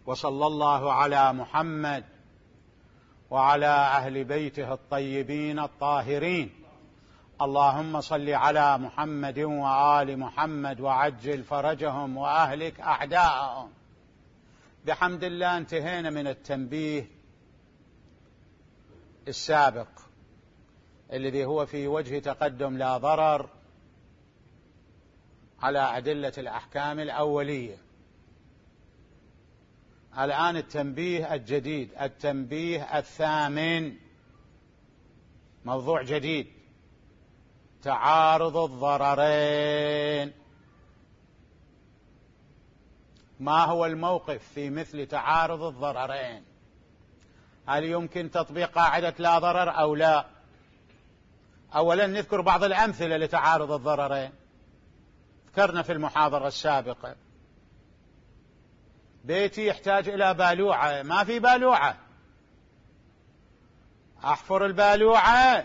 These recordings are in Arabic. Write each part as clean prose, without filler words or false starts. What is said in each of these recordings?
وصلى الله على محمد وعلى أهل بيته الطيبين الطاهرين. اللهم صل على محمد وآل محمد وعجل فرجهم وأهلك أعداءهم. بحمد الله انتهينا من التنبيه السابق الذي هو في وجه تقدم لا ضرر على أدلة الأحكام الأولية. الآن التنبيه الجديد، التنبيه الثامن، موضوع جديد: تعارض الضررين. ما هو الموقف في مثل تعارض الضررين؟ هل يمكن تطبيق قاعدة لا ضرر أو لا؟ أولا نذكر بعض الأمثلة لتعارض الضررين. ذكرنا في المحاضرة السابقة بيتي يحتاج إلى بالوعة، ما في بالوعة، أحفر البالوعة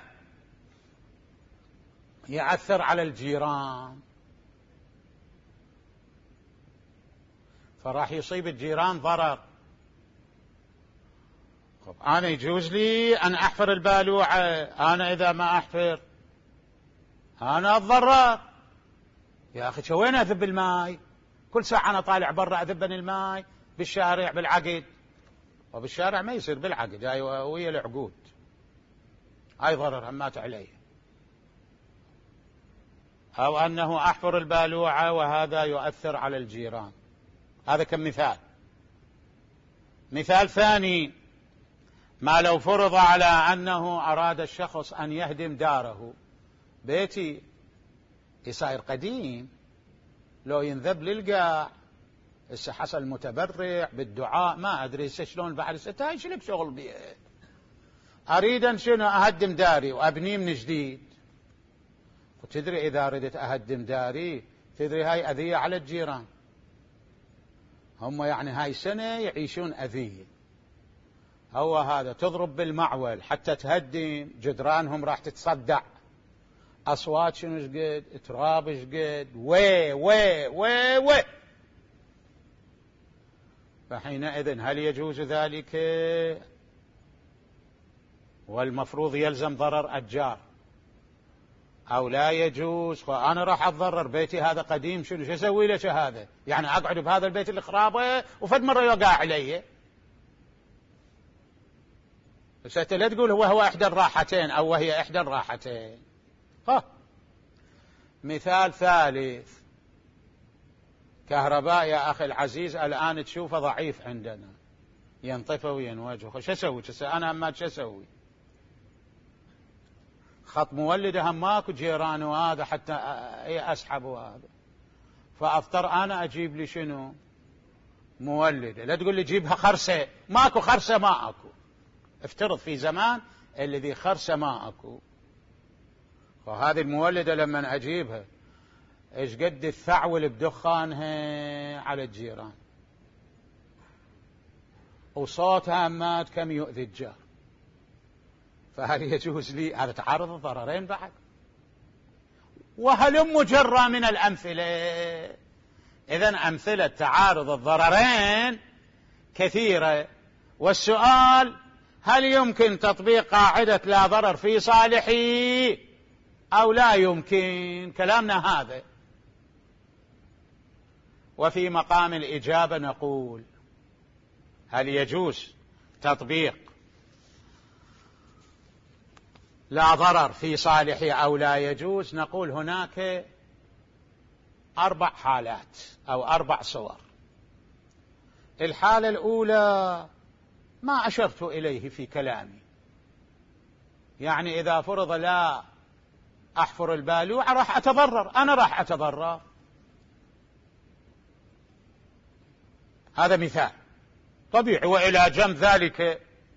يأثر على الجيران، فراح يصيب الجيران ضرر. أنا يجوز لي أن أحفر البالوعة، أنا إذا ما أحفر أنا أتضرر. يا أخي شو وين أذب الماء؟ كل ساعة أنا طالع برا أذبن الماء بالشارع بالعقد، وبالشارع ما يصير بالعقد، هاي ويا العقود، هاي ضرر همات عليه. أو أنه أحفر البالوعة وهذا يؤثر على الجيران. هذا كمثال. مثال ثاني: ما لو فرض على أنه أراد الشخص أن يهدم داره. بيتي يصير قديم، لو ينذب للقاع، هسه حصل متبرع بالدعاء، ما أدري شلون بعد هاي شلب شغل بيه. أريد أن شنو أهدم داري وأبنيه من جديد. وتدري إذا أردت أهدم داري تدري هاي أذية على الجيران، هم يعني هاي سنة يعيشون أذية. هو هذا تضرب بالمعول حتى تهدم جدرانهم، راح تتصدع، أصوات شنو شقد، تراب شقد، وي وي وي وي. فحينئذ هل يجوز ذلك؟ والمفروض يلزم ضرر الجار أو لا يجوز؟ أنا راح أتضرر، بيتي هذا قديم، شنو شو أسوي له هذا؟ يعني أقعد بهذا البيت اللي خرابه وفد مرة يوقع علي؟ بس أنت لا تقول هو إحدى الراحتين أو وهي إحدى الراحتين. مثال ثالث: كهرباء يا أخي العزيز الآن تشوفه ضعيف عندنا، ينطفه وينوجه، شو أسوي؟ أنا همات شو أسوي؟ خط مولده هم ماكو جيران وهذا حتى أسحب وهذا، فأضطر أنا أجيب لي شنو؟ مولده. لا تقول لي جيبها خرسة، ماكو خرسة، ما أكو. افترض في زمان الذي خرسة ما أكو، وهذه المولدة لما أجيبها إيش قد الثعول بدخانها على الجيران، وصوتها مات كم يؤذي الجار. فهل يجوز لي؟ هذا تعارض الضررين بعد. وهل مجرى من الأمثلة؟ إذن أمثلة تعارض الضررين كثيرة، والسؤال: هل يمكن تطبيق قاعدة لا ضرر في صالحي أو لا يمكن؟ كلامنا هذا. وفي مقام الإجابة نقول: هل يجوز تطبيق لا ضرر في صالحي أو لا يجوز؟ نقول هناك 4 حالات أو 4 صور. الحالة الأولى ما أشرت إليه في كلامي، يعني إذا فرض لا أحفر البالوعة راح أتضرر، أنا راح أتضرر. هذا مثال طبيعي. وإلى جنب ذلك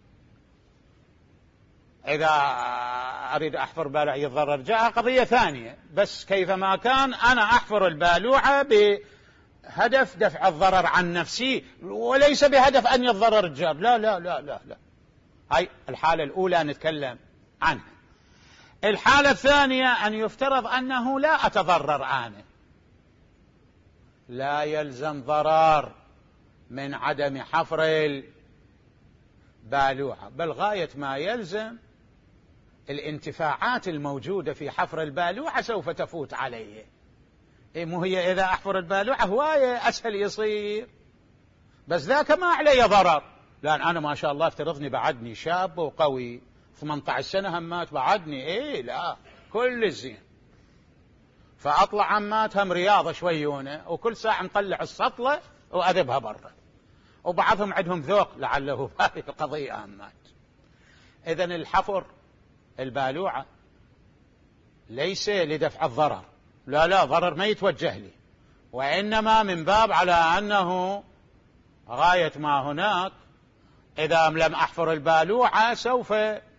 إذا أريد أحفر بالوعة يتضرر، جاء قضية ثانية، بس كيفما كان أنا أحفر البالوعة بهدف دفع الضرر عن نفسي وليس بهدف أن يتضرر الجار. لا لا لا لا لا. هاي الحالة الأولى نتكلم عنها. الحالة الثانية أن يفترض أنه لا أتضرر أنا، لا يلزم ضرر من عدم حفر البالوعة، بل غاية ما يلزم الانتفاعات الموجودة في حفر البالوعة سوف تفوت عليه. مو هي إذا أحفر البالوعة هواية أسهل يصير، بس ذاك ما علي ضرر، لأن أنا ما شاء الله افترضني بعدني شاب وقوي 18 سنة همات بعدني، لا كل زين، فأطلع عمات هم رياضة شويونة، وكل ساعة نطلع السطلة وأذبها برا، وبعضهم عندهم ذوق لعله هذه القضية همات. إذن الحفر البالوعة ليس لدفع الضرر، لا ضرر ما يتوجه لي، وإنما من باب على أنه غاية ما هناك إذا لم أحفر البالوعة سوف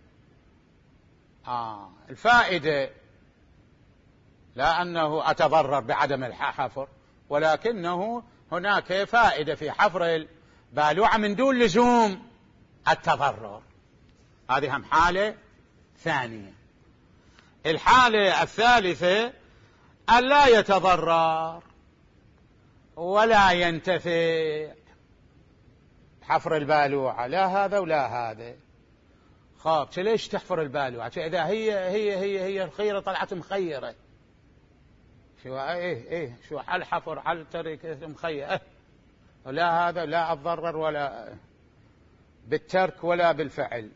الفائدة لا أنه أتضرر بعدم الحفر، ولكنه هناك فائدة في حفر البالوعة من دون لزوم التضرر. هذه هم حالة ثانية. الحالة الثالثة أن لا يتضرر ولا ينتفع حفر البالوعة، لا هذا ولا هذا. خاب ليش تحفر البالوعة إذا هي الخيرة طلعت مخيرة؟ شو شو على الحفر على الترك مخيرة، ولا هذا لا أتضرر ولا بالترك ولا بالفعل.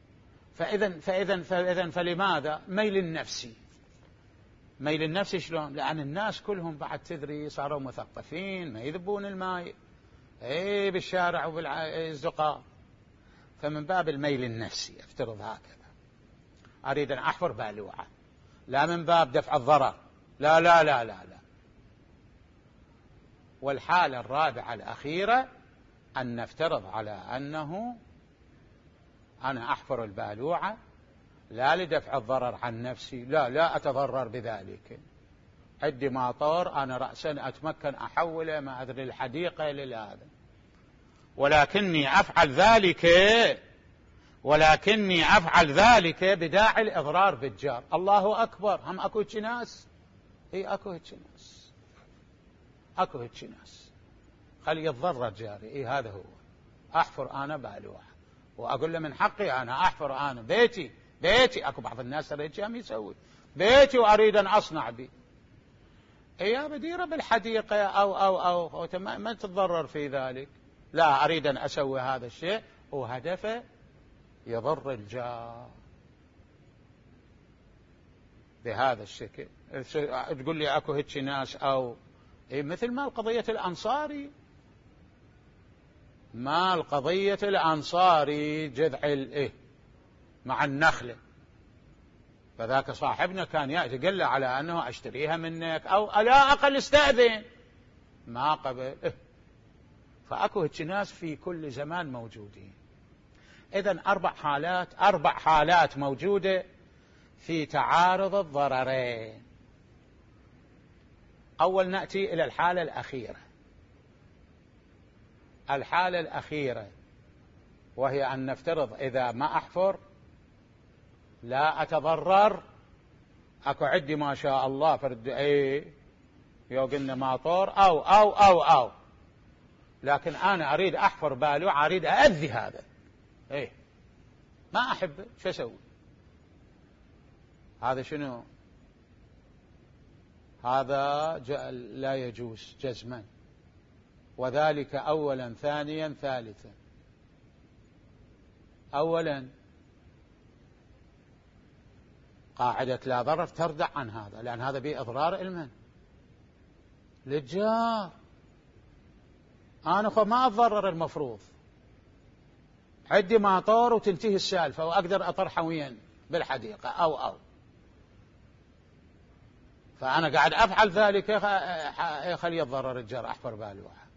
فإذن فلماذا ميل النفسي؟ ميل النفسي شلون؟ لأن الناس كلهم بعد تدري صاروا مثقفين، ما يذبون الماء بالشارع وبالزقاق، فمن باب الميل النفسي افترض هكذا أريد أن أحفر بالوعة، لا من باب دفع الضرر، لا لا لا لا لا. والحالة الرابعة الأخيرة أن نفترض على أنه أنا أحفر البالوعة لا لدفع الضرر عن نفسي، لا أتضرر بذلك، عندي ماطور أنا رأسا أتمكن أحوله ما أدري الحديقة لهذا، ولكني أفعل ذلك بداعي الإضرار بالجار. الله أكبر، هم أكو هيك ناس، أكو هيك ناس خلي يتضرر جاري، هذا هو أحفر أنا بالوعة وأقول له من حقي أنا أحفر أنا بيتي. أكو بعض الناس رجال يسوي بيتي وأريد أن أصنع بي، يا بديرة بالحديقة أو ما تتضرر في ذلك، لا أريد أن أسوي هذا الشيء وهدفه يضر الجار بهذا الشكل. تقول لي أكو هيك ناس أو مثل ما القضية الأنصاري، ما القضية الأنصاري جذع مع النخلة، فذاك صاحبنا كان يأتي قال له على أنه أشتريها منك أو لا أقل استأذن، ما قبل. فأكو هيك ناس في كل زمان موجودين. إذن 4 حالات موجودة في تعارض الضررين. أول نأتي إلى الحالة الأخيرة. الحالة الأخيرة وهي أن نفترض إذا ما أحفر لا أتضرر، أكو عندي ما شاء الله فرد يوقلنا ماطور أو لكن أنا أريد أحفر بالوعة، أريد أأذي هذا ما أحبه، شو أسوي؟ هذا شنو؟ هذا لا يجوز جزما، وذلك أولا ثانيا ثالثا. أولا قاعدة لا ضرر تردع عن هذا، لأن هذا به إضرار المن للجار. أنا ما أتضرر، المفروض عندي ماطور وتنتهي السالفة وأقدر أطرحه وين بالحديقة أو فأنا قاعد أفعل ذلك خلي يتضرر الجار، أحفر بالوعة.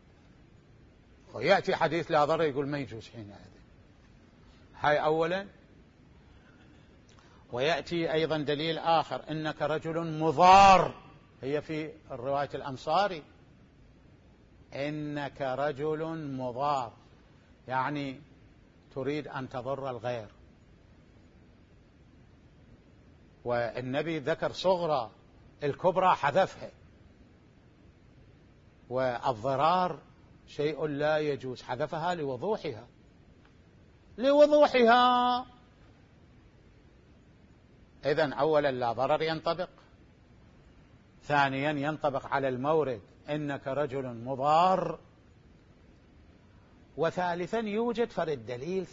ويأتي حديث لا ضرر يقول ما يجوز حينئذ. هاي أولا. ويأتي أيضا دليل آخر، إنك رجل مضار، هي في الرواية الأنصاري إنك رجل مضار، يعني تريد أن تضر الغير. والنبي ذكر صغرى، الكبرى حذفها، والضرار شيء لا يجوز، حذفها لوضوحها. إذن أولا لا ضرر ينطبق، ثانيا ينطبق على المورد إنك رجل مضار، وثالثا يوجد فرد دليل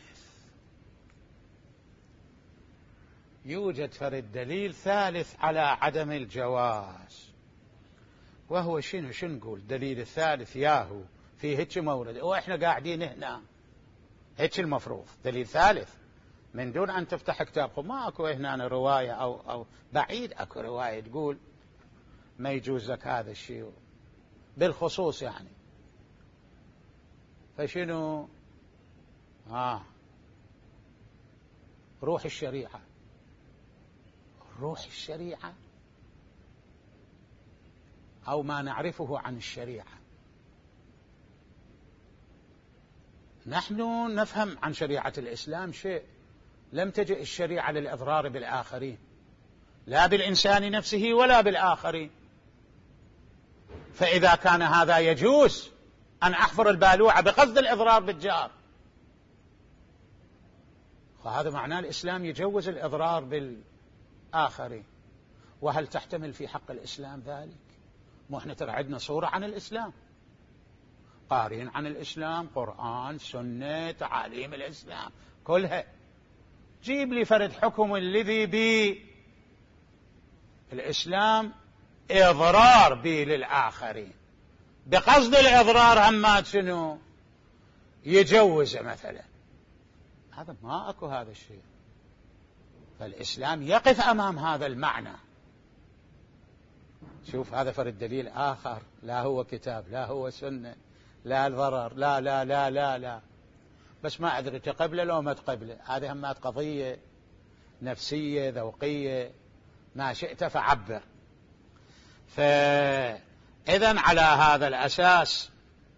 ثالث على عدم الجواز. وهو شنو نقول دليل الثالث ياهو في هيك مورد وإحنا قاعدين هنا، هيك المفروض دليل ثالث من دون أن تفتح كتابكم. ما أكو هنا رواية أو بعيد أكو رواية تقول ما يجوز لك هذا الشيء بالخصوص يعني. فشنو روح الشريعة أو ما نعرفه عن الشريعة. نحن نفهم عن شريعة الإسلام شيء، لم تجئ الشريعة للإضرار بالآخرين، لا بالإنسان نفسه ولا بالآخرين. فإذا كان هذا يجوز أن أحفر البالوعة بقصد الإضرار بالجار، فهذا معناه الإسلام يجوز الإضرار بالآخرين. وهل تحتمل في حق الإسلام ذلك؟ مو احنا ترى عندنا صورة عن الإسلام، قارين عن الإسلام، قرآن، سنة، تعاليم الإسلام كلها. جيب لي فرد حكم الذي بالإسلام إضرار به للآخرين بقصد الإضرار، همات شنو يجوز مثلا. هذا ما أكو هذا الشيء. فالإسلام يقف أمام هذا المعنى. شوف هذا فرد دليل آخر، لا هو كتاب لا هو سنة لا الضرر لا لا لا لا لا، بس ما أدري تقبله لو ما تقبله، هذه همات قضية نفسية ذوقية، ما شئت فعبر. فإذن على هذا الأساس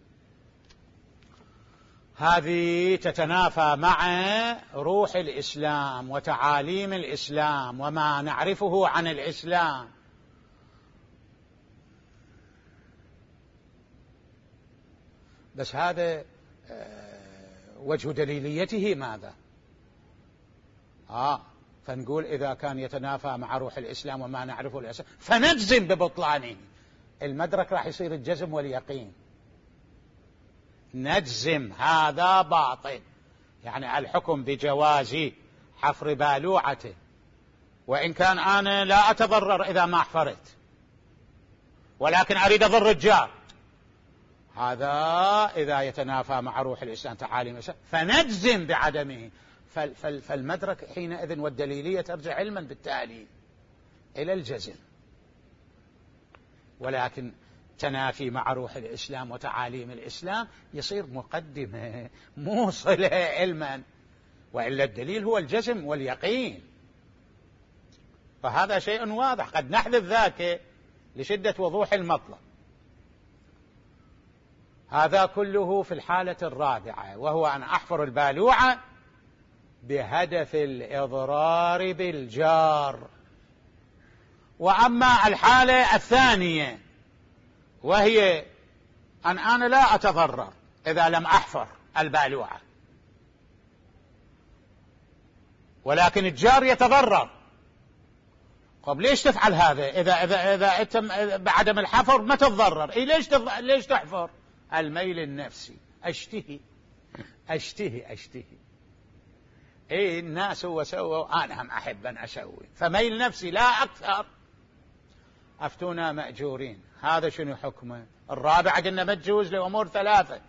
هذه تتنافى مع روح الإسلام وتعاليم الإسلام وما نعرفه عن الإسلام. بس هذا وجه دليليته ماذا؟ فنقول إذا كان يتنافى مع روح الإسلام وما نعرفه الإسلام فنجزم ببطلانه. المدرك راح يصير الجزم واليقين، نجزم هذا باطل، يعني الحكم بجواز حفر بالوعته، وإن كان أنا لا أتضرر إذا ما حفرت ولكن أريد أضر الجار، هذا إذا يتنافى مع روح الإسلام تعاليم الإسلام فنجزم بعدمه. فالمدرك حينئذ والدليلية ترجع علما بالتالي إلى الجزم، ولكن تنافي مع روح الإسلام وتعاليم الإسلام يصير مقدمة موصلة علما، وإلا الدليل هو الجزم واليقين. فهذا شيء واضح، قد نحذف ذاك لشدة وضوح المطلب. هذا كله في الحالة الرابعة، وهو أن أحفر البالوعة بهدف الإضرار بالجار. وأما الحالة الثانية وهي أن أنا لا أتضرر إذا لم أحفر البالوعة، ولكن الجار يتضرر. طب ليش تفعل هذا؟ إذا أنت بعدم الحفر ما تتضرر، ليش تحفر؟ الميل النفسي، أشتهي الناس هو سووا أنا هم أحب أن أسوي، فميل نفسي لا أكثر. أفتونا مأجورين. هذا شنو حكمه؟ الرابعة قلنا ما تجوز لأمور ثلاثة.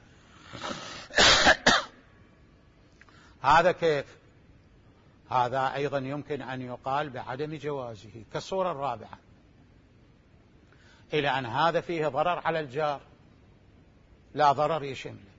هذا كيف؟ هذا أيضا يمكن أن يقال بعدم جوازه كالصورة الرابعة، إلى أن هذا فيه ضرر على الجار، لا ضرر يشمله،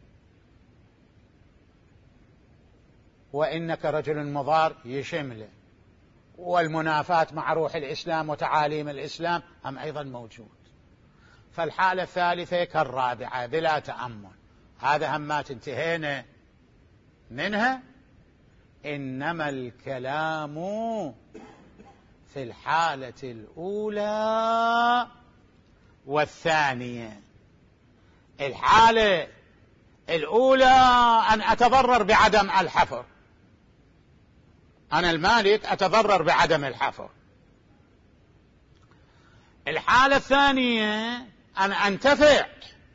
وإنك رجل مضار يشمله، والمنافاة مع روح الإسلام وتعاليم الإسلام هم أيضا موجود. فالحالة الثالثة كالرابعة بلا تأمل. هذا هم ما انتهينا منها. إنما الكلام في الحالة الأولى والثانية، الحالة الأولى أن أتضرر بعدم الحفر، أنا المالك أتضرر بعدم الحفر. الحالة الثانية أن أنتفع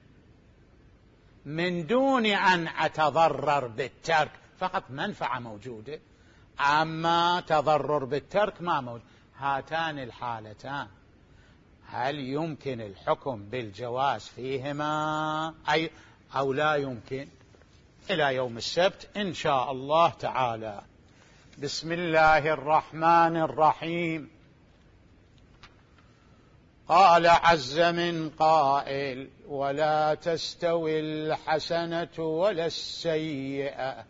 من دون أن أتضرر بالترك، فقط منفعة موجودة، أما تضرر بالترك ما موجود. هاتان الحالتان هل يمكن الحكم بالجواز فيهما أو لا يمكن؟ إلى يوم السبت إن شاء الله تعالى. بسم الله الرحمن الرحيم. قال عز من قائل: ولا تستوي الحسنة ولا السيئة،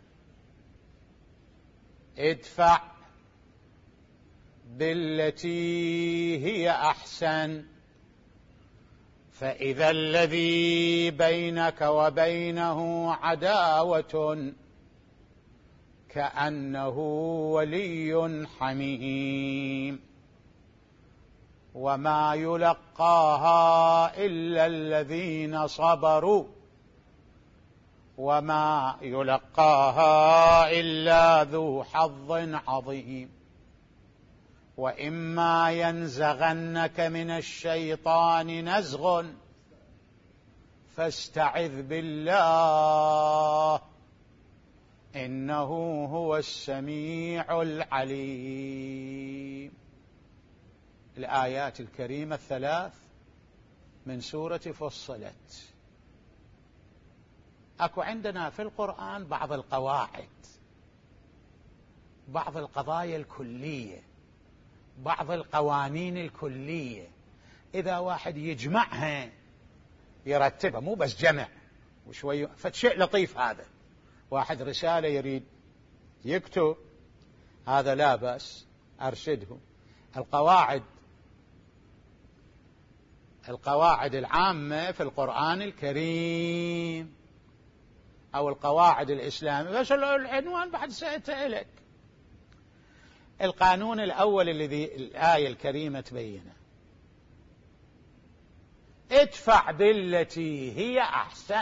ادفع بالتي هي أحسن، فإذا الذي بينك وبينه عداوة كأنه ولي حميم، وما يلقاها إلا الذين صبروا، وما يلقاها إلا ذو حظ عظيم. وإما ينزغنك من الشيطان نزغ فاستعذ بالله إنه هو السميع العليم. الآيات الكريمة الثلاث من سورة فصلت. أكو عندنا في القرآن بعض القواعد، بعض القضايا الكلية، بعض القوانين الكلية، إذا واحد يجمعها يرتبها، مو بس جمع وشوي، فشيء لطيف. هذا واحد رسالة يريد يكتب، هذا لا بأس أرشده. القواعد العامة في القرآن الكريم أو القواعد الإسلامية، بس العنوان بعد سأتألك. القانون الأول الذي الآية الكريمة تبينه: ادفع بالتي هي أحسن.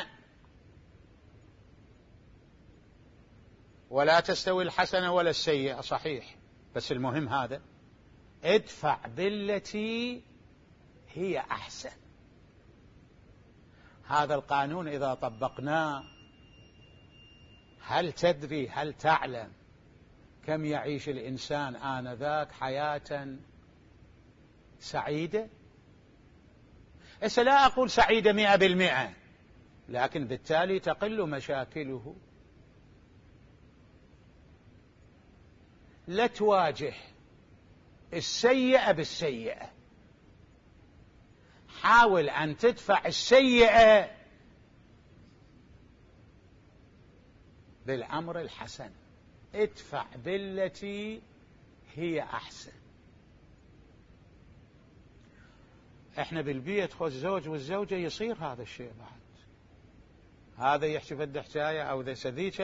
ولا تستوي الحسنة ولا السيئة، صحيح، بس المهم هذا: ادفع بالتي هي أحسن. هذا القانون إذا طبقناه، هل تدري، هل تعلم كم يعيش الإنسان آنذاك حياة سعيدة؟ لا أقول سعيدة 100%، لكن بالتالي تقل مشاكله. لا تواجه السيئة بالسيئة، حاول أن تدفع السيئة بالأمر الحسن. ادفع بالتي هي أحسن. احنا بالبيت خو الزوج والزوجة يصير هذا الشيء بعد، هذا يحكي فد حكاية أو ذا سذيك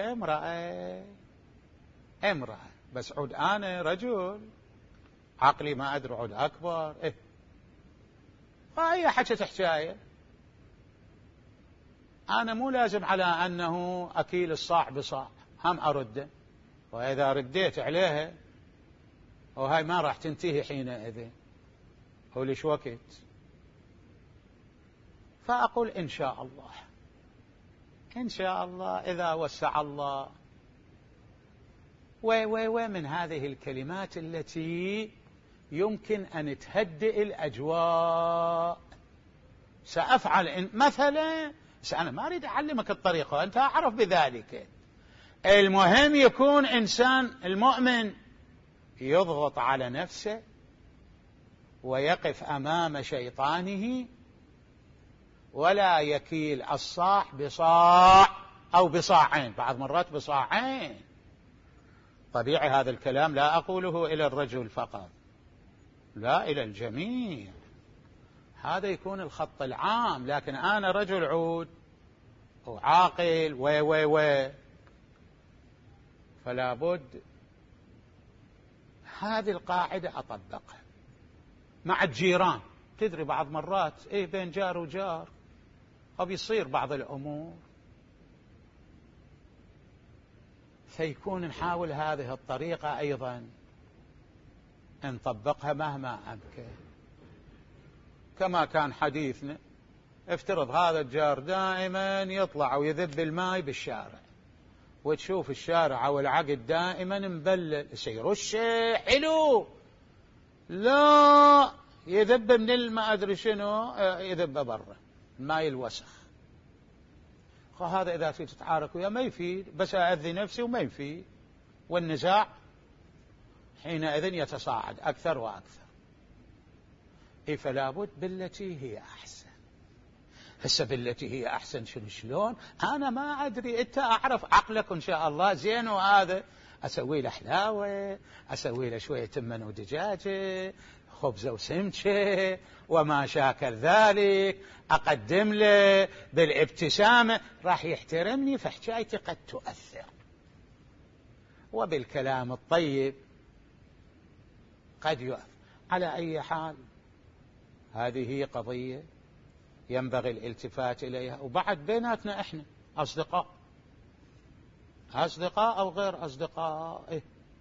امرأة، بس عود أنا رجل عقلي ما أدري، عود أكبر فهي حكت حكاية، أنا مو لازم على أنه أكيل الصاع بصاع هم أرده، وإذا رديت عليها وهاي ما راح تنتهي حينئذ، هو ليش وقت. فأقول إن شاء الله، إن شاء الله إذا وسع الله. ومن هذه الكلمات التي يمكن أن تهدئ الأجواء. سأفعل مثلا، أنا ما أريد أعلمك الطريقة، أنت أعرف بذلك. المهم يكون إنسان المؤمن يضغط على نفسه ويقف أمام شيطانه، ولا يكيل الصاع بصاع أو بصاعين، بعض مرات بصاعين. طبيعي هذا الكلام لا أقوله إلى الرجل فقط، لا، إلى الجميع. هذا يكون الخط العام، لكن أنا رجل عود وعاقل فلا بد هذه القاعدة أطبقها مع الجيران. تدري بعض مرات بين جار وجار فبيصير بعض الأمور، فيكون نحاول هذه الطريقة أيضا نطبقها مهما أمكن. كما كان حديثنا، افترض هذا الجار دائما يطلع ويذب الماء بالشارع، وتشوف الشارع والعقد دائما مبلل، يرش حلو، لا يذب من الماء أدري شنو، يذب برا الماء الوسخ. هذا إذا تتعارك وياه ما يفيد، بس أأذي نفسي وما يفيد، والنزاع حينئذ يتصاعد أكثر وأكثر. فلا بد بالتي هي أحسن. هسه بالتي هي أحسن شلون؟ أنا ما أدري، أنت أعرف عقلك إن شاء الله زين، وهذا أسوي له حلاوة، أسوي له شوية تمن ودجاجة، خبزة وسمكة وما شاكل ذلك، أقدم له بالابتسامة، راح يحترمني، فحكايتي قد تؤثر. وبالكلام الطيب قد يؤثر. على أي حال هذه هي قضية ينبغي الالتفات إليها. وبعد بيناتنا إحنا أصدقاء أو غير أصدقاء،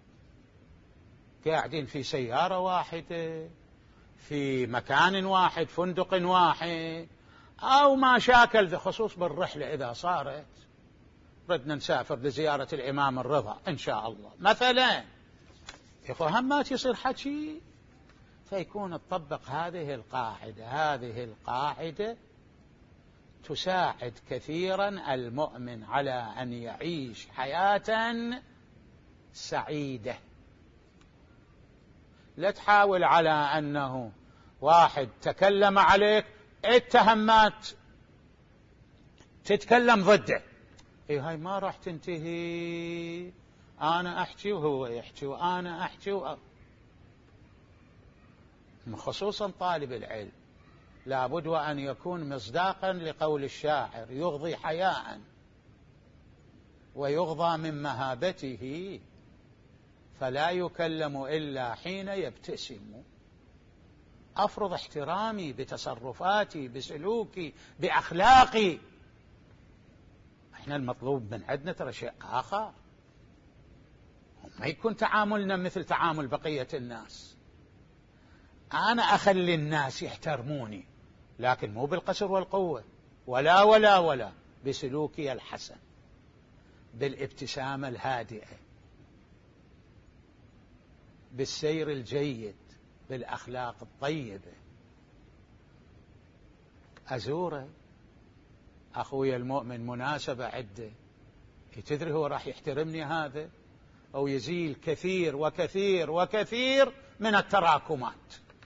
قاعدين في سيارة واحدة، في مكان واحد، فندق واحد، أو ما شاكل، خصوص بالرحلة إذا صارت ردنا نسافر لزيارة الإمام الرضا إن شاء الله مثلا، همات يصير حكي، فيكون تطبق هذه القاعدة تساعد كثيرا المؤمن على أن يعيش حياة سعيدة. لا تحاول على أنه واحد تكلم عليك اتهمات تتكلم ضده، هاي ما راح تنتهي، أنا أحكي وهو يحكي وأنا أحكي خصوصا طالب العلم لابد وأن يكون مصداقا لقول الشاعر: يغضي حياء ويغضى من مهابته، فلا يكلم إلا حين يبتسم. أفرض احترامي بتصرفاتي، بسلوكي، بأخلاقي. احنا المطلوب من عندنا ترى شيء آخر، ما يكون تعاملنا مثل تعامل بقية الناس. أنا أخلي الناس يحترموني، لكن مو بالقسر والقوة، ولا بسلوكي الحسن، بالابتسامة الهادئة، بالسير الجيد، بالأخلاق الطيبة. أزوره أخوي المؤمن مناسبة عدة، تدري هو راح يحترمني هذا، أو يزيل كثير وكثير من التراكمات.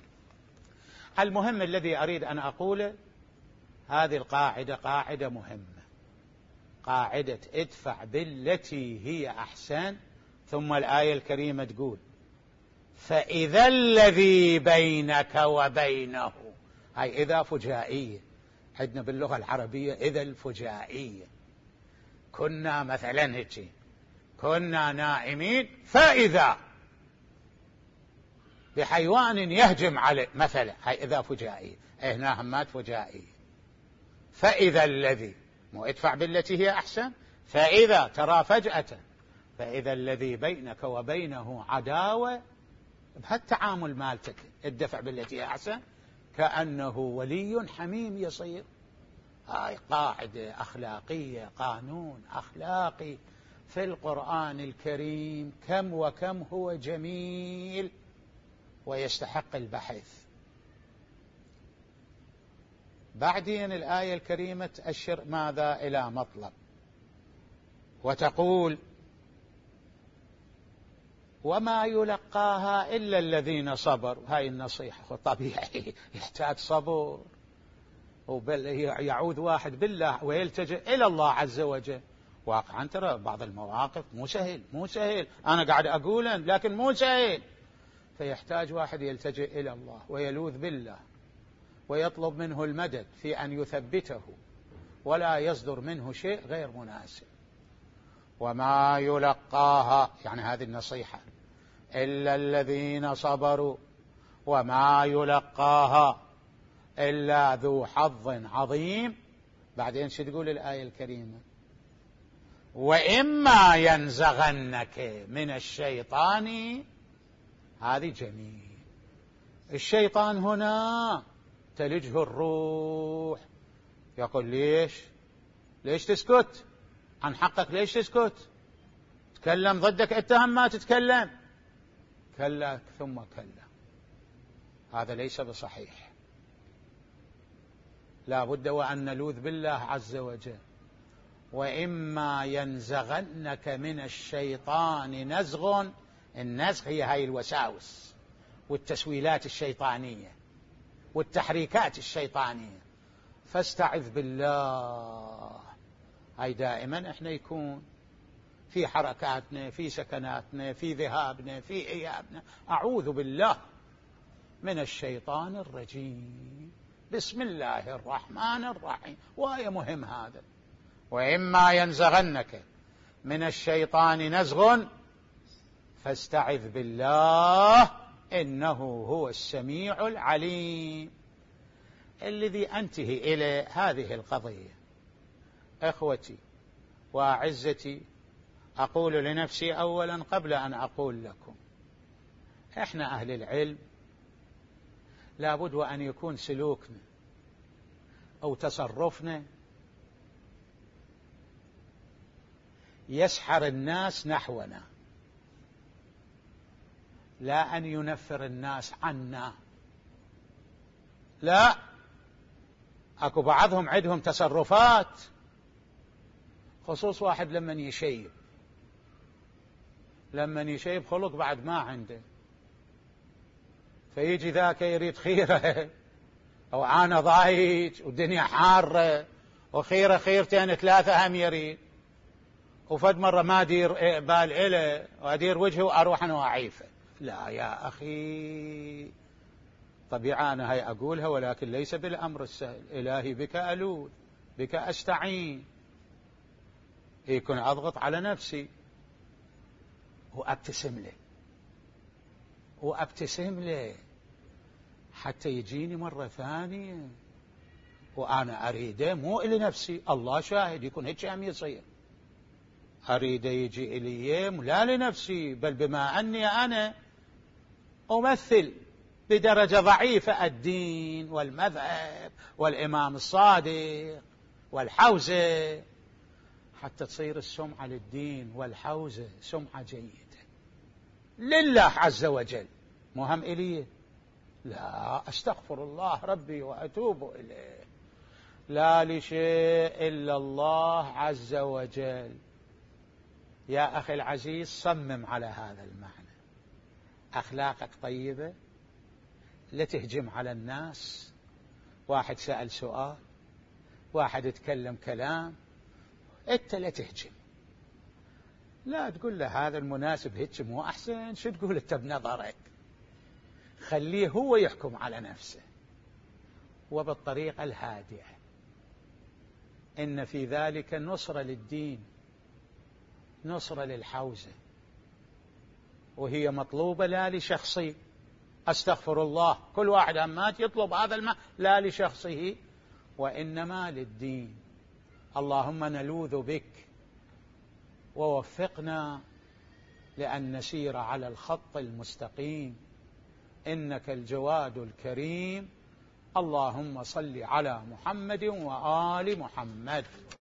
المهم الذي أريد أن أقوله، هذه القاعدة قاعدة مهمة، قاعدة ادفع بالتي هي أحسن. ثم الآية الكريمة تقول: فإذا الذي بينك وبينه، هاي إذا فجائية، عندنا باللغة العربية إذا الفجائية. كنا مثلا هيك، كنا نائمين فإذا بحيوان يهجم عليه مثلا، هاي إذا فجائية، هنا همات فجائية. فإذا الذي، مو ادفع بالتي هي أحسن، فإذا ترى فجأة، فإذا الذي بينك وبينه عداوة، بهالتعامل مالتك الدفع بالتي هي أحسن كأنه ولي حميم يصير. هاي قاعدة أخلاقية، قانون أخلاقي في القرآن الكريم، كم وكم هو جميل ويستحق البحث. بعدين الآية الكريمة تأشر ماذا؟ إلى مطلب، وتقول: وما يلقاها إلا الذين صبروا. هاي النصيحة طبيعي يحتاج صبر، وبل يعوذ واحد بالله ويلتجئ إلى الله عز وجل. واقعا ترى بعض المواقف مو سهل، أنا قاعد أقوله لكن مو سهل، فيحتاج واحد يلتجئ إلى الله ويلوذ بالله ويطلب منه المدد في أن يثبته ولا يصدر منه شيء غير مناسب. وما يلقاها، يعني هذه النصيحة، إلا الذين صبروا، وما يلقاها إلا ذو حظ عظيم. بعدين شو تقول الآية الكريمة؟ وإما ينزغنك من الشيطان. هذه جميل. الشيطان هنا تلجه الروح، يقول ليش تسكت عن حقك؟ ليش تسكت؟ تكلم ضدك، اتهم ما تتكلم. كلا ثم كلا، هذا ليس بصحيح. لا بد وأن نلوذ بالله عز وجل. وإما ينزغنك من الشيطان نزغ. النزغ هي هاي الوساوس والتسويلات الشيطانية والتحريكات الشيطانية، فاستعذ بالله. هاي دائما احنا يكون في حركاتنا، في سكناتنا، في ذهابنا، في إيابنا، أعوذ بالله من الشيطان الرجيم، بسم الله الرحمن الرحيم. وآية مهم هذا. وإما ينزغنك من الشيطان نزغ فاستعذ بالله إنه هو السميع العليم. الذي أنتهي إلى هذه القضية إخوتي وأعزتي، أقول لنفسي أولا قبل أن أقول لكم، إحنا أهل العلم لابد وأن يكون سلوكنا أو تصرفنا يسحر الناس نحونا، لا أن ينفر الناس عنا. لا، أكو بعضهم عندهم تصرفات، خصوص واحد لما يشيب خلق بعد ما عنده، فيجي ذاك يريد خيرة أو أنا ضايج والدنيا حارة خيرتين ثلاثة هم يريد، وفد مرة ما أدير بال إله وأدير وجهه وأروح أنا وأعيفه. لا يا أخي، طبيعة أنا هاي أقولها، ولكن ليس بالأمر السهل. إلهي بك ألوذ، بك أستعين، يكون أضغط على نفسي وأبتسم له حتى يجيني مرة ثانية وأنا أريده مو إلي نفسي، الله شاهد، يكون هيك هم يصير. أريده يجي إلي لا لنفسي، بل بما أني أنا أمثل بدرجة ضعيفة الدين والمذهب والإمام الصادق والحوزة، حتى تصير السمعة للدين والحوزة سمعة جيدة لله عز وجل، مهم إليه. لا، أستغفر الله ربي وأتوب إليه، لا لشيء إلا الله عز وجل. يا أخي العزيز، صمم على هذا المعنى. أخلاقك طيبة، لا تهجم على الناس. واحد سأل سؤال، واحد يتكلم كلام، أنت لا تهجم، لا تقول له هذا المناسب هيك مو أحسن، شو تقول أنت بنظرك؟ خليه هو يحكم على نفسه وبالطريقة الهادئة. إن في ذلك نصرة للدين، نصرة للحوزة، وهي مطلوبة لا لشخصي. أستغفر الله، كل واحد أمات يطلب هذا لا لشخصه وإنما للدين. اللهم نلوذ بك ووفقنا لأن نسير على الخط المستقيم، إنك الجواد الكريم. اللهم صل على محمد وآل محمد.